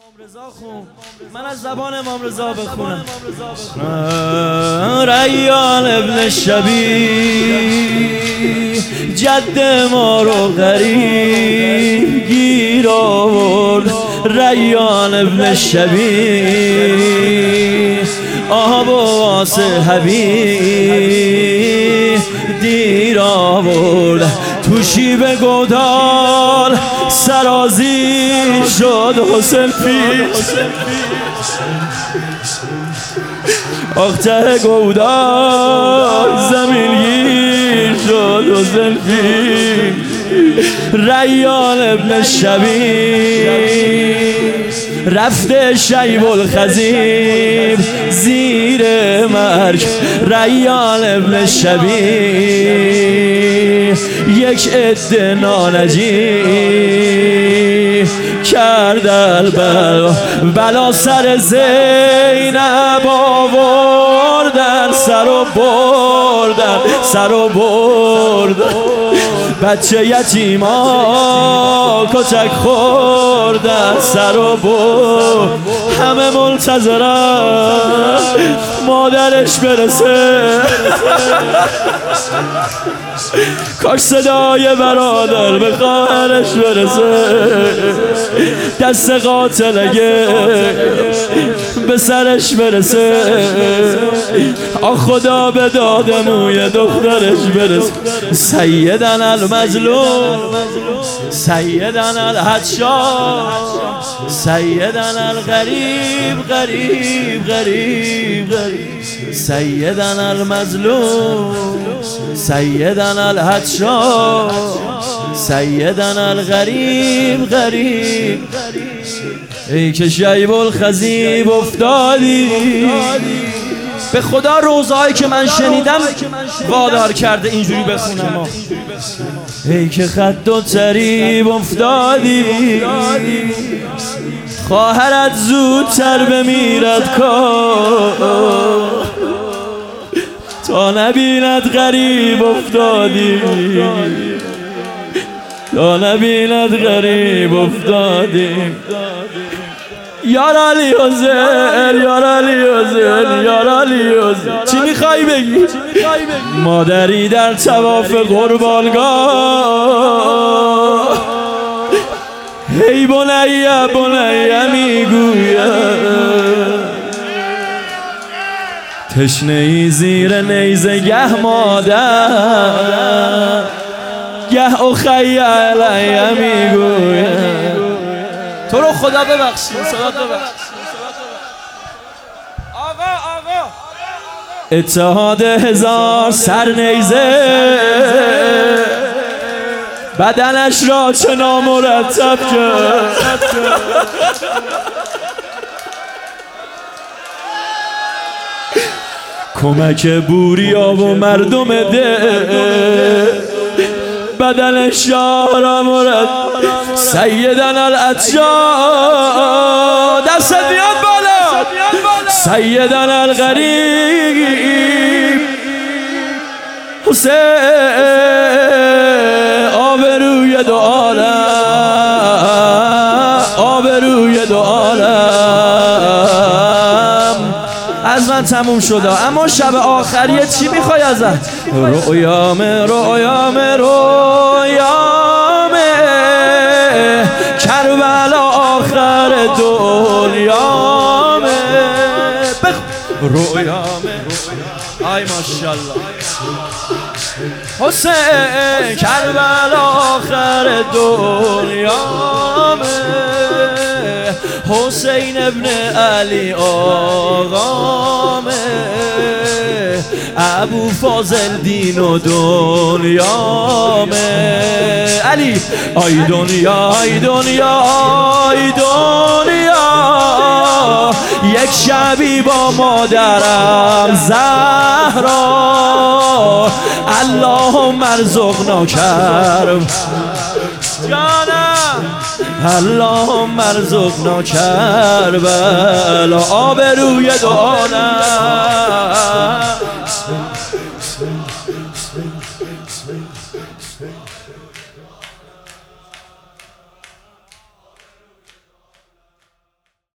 من از زبان امام رضا بخونم. ریان ابن شبی جد ما رو غریب گیر آورد. ریان ابن شبی آب و واسه حبیب دیر آورد. تو شیب گودال سرازی شد حسین پیش. آخته گودال زمین گیر شد حسین پیش. ریان ابن شبی رفته شیب الخزیب زیر مرگ. ریان ابن شبی یک عده نانجی کرد بلا سر زینب آوردن. سر و بردن بچه یتیما کتک خوردن. سر و برد همه منتظرن مادرش برسه. کاش صدای برادر به خواهرش برسه. دست قاتل اگه به سرش برسه. آ خدا به داد موی دخترش برسه. سیدن المظلوم سیدن الحدشا سیدن الغریب غریب غریب سیدن المظلوم سیدن الحدشا سیدن الغریب غریب. ای که شیب الخزیب افتادی. به خدا روزهایی که من شنیدم وادار کرده اینجوری بخونم. ای که خد و طریب افتادی. خواهرت زودتر بمیرد کار تا نبیند غریب افتادی. تا نبیند غریب افتادی. یار علی حسین یار علی حسین یار علی حسین. چی میخوای بگی؟ مادری در طواف قربانگاه هی بنیه بنیه میگوید. تشنه ای زیر نیزه گه مادر گه اخی علیه میگوید. تو رو خدا ببخشید. آقا اتحاد هزار سر نیزه بدنش را چه نامرتب کرد. کمک بوریا و مردم ده بدنش را مرد. سیدن العطشا دست دیاد بالا. سیدن الغریب حسین آبروی دو عالم آبروی دو عالم. از من تموم شده اما شب آخریه چی میخوای ازت؟ رویامه کربلا آخر دنیامه. رویامه آی ماشالله حسین کربلا آخر دنیامه. حسین ابن علی آقامه. ابو فاضل دین و دنیامه. علی آی دنیا آی دنیا آی دنیا. یک شبی با مادرم زهرا اللهم ارزقنا کرب جانم اللهم ارزقنا کربلا آبروی دو عالم.